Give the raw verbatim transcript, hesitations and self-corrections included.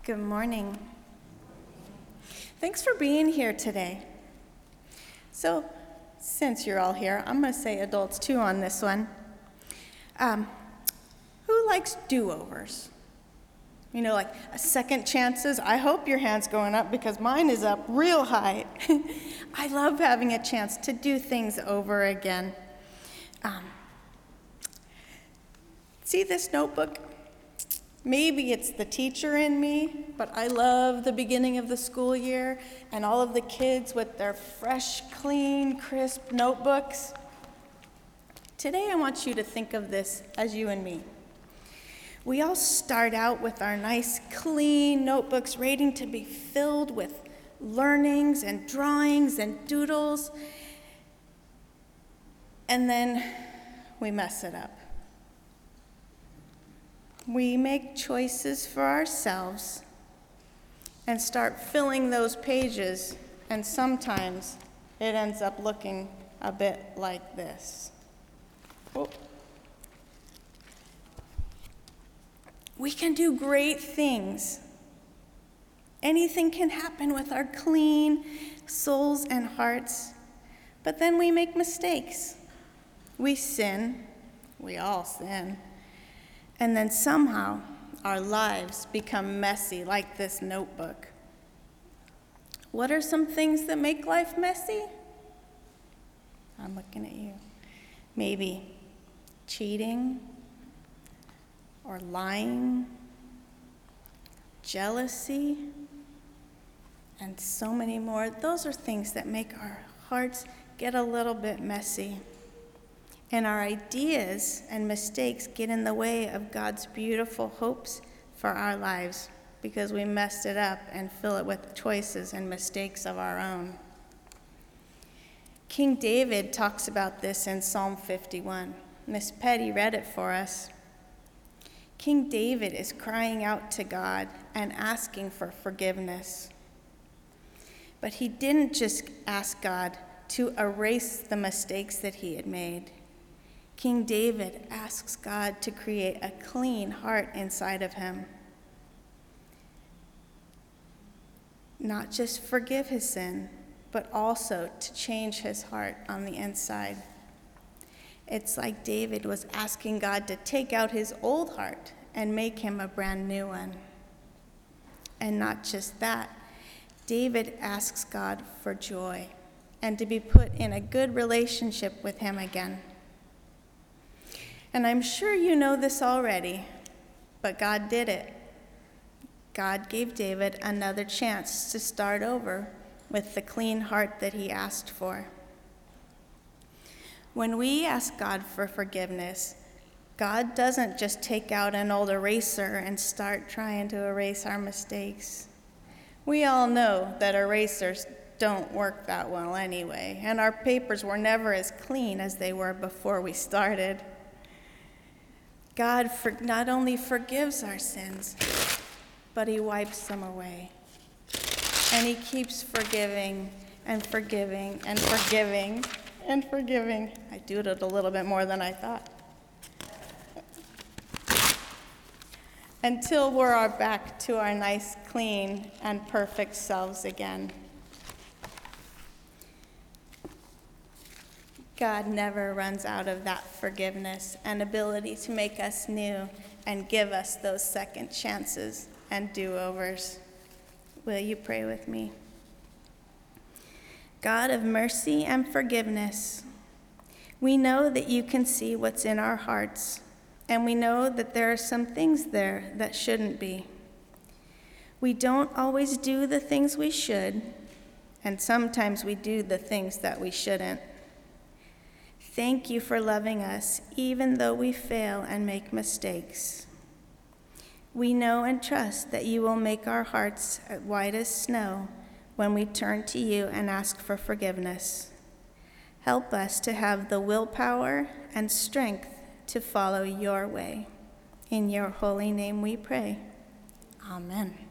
Good morning. Thanks for being here today. So, since you're all here, I'm going to say adults too on this one. Um, who likes do-overs? You know, like a second chances? I hope your hand's going up because mine is up real high. I love having a chance to do things over again. Um, see this notebook? Maybe it's the teacher in me, but I love the beginning of the school year and all of the kids with their fresh, clean, crisp notebooks. Today I want you to think of this as you and me. We all start out with our nice, clean notebooks waiting to be filled with learnings and drawings and doodles, and then we mess it up. We make choices for ourselves and start filling those pages, and sometimes it ends up looking a bit like this. Oh. We can do great things. Anything can happen with our clean souls and hearts, but then we make mistakes. We sin. We all sin. And then somehow our lives become messy like this notebook. What are some things that make life messy? I'm looking at you. Maybe cheating or lying, jealousy, and so many more. Those are things that make our hearts get a little bit messy. And our ideas and mistakes get in the way of God's beautiful hopes for our lives because we messed it up and fill it with choices and mistakes of our own. King David talks about this in Psalm fifty-one. Miss Petty read it for us. King David is crying out to God and asking for forgiveness. But he didn't just ask God to erase the mistakes that he had made. King David asks God to create a clean heart inside of him. Not just forgive his sin, but also to change his heart on the inside. It's like David was asking God to take out his old heart and make him a brand new one. And not just that, David asks God for joy and to be put in a good relationship with him again. And I'm sure you know this already, but God did it. God gave David another chance to start over with the clean heart that he asked for. When we ask God for forgiveness, God doesn't just take out an old eraser and start trying to erase our mistakes. We all know that erasers don't work that well anyway, and our papers were never as clean as they were before we started. God for, not only forgives our sins, but he wipes them away. And he keeps forgiving and forgiving and forgiving and forgiving. I doodled a little bit more than I thought. Until we're back to our nice, clean, and perfect selves again. God never runs out of that forgiveness and ability to make us new and give us those second chances and do-overs. Will you pray with me? God of mercy and forgiveness, we know that you can see what's in our hearts, and we know that there are some things there that shouldn't be. We don't always do the things we should, and sometimes we do the things that we shouldn't. Thank you for loving us, even though we fail and make mistakes. We know and trust that you will make our hearts white as snow when we turn to you and ask for forgiveness. Help us to have the willpower and strength to follow your way. In your holy name we pray. Amen.